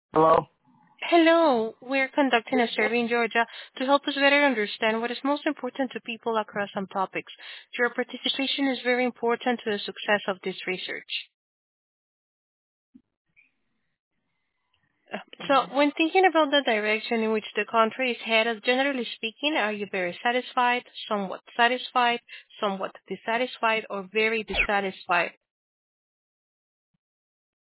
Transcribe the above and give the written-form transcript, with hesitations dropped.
Hello? Hello, we're conducting a survey in Georgia to help us better understand what is most important to people across some topics. Your participation is very important to the success of this research. So, when thinking about the direction in which the country is headed, generally speaking, are you very satisfied, somewhat dissatisfied, or very dissatisfied?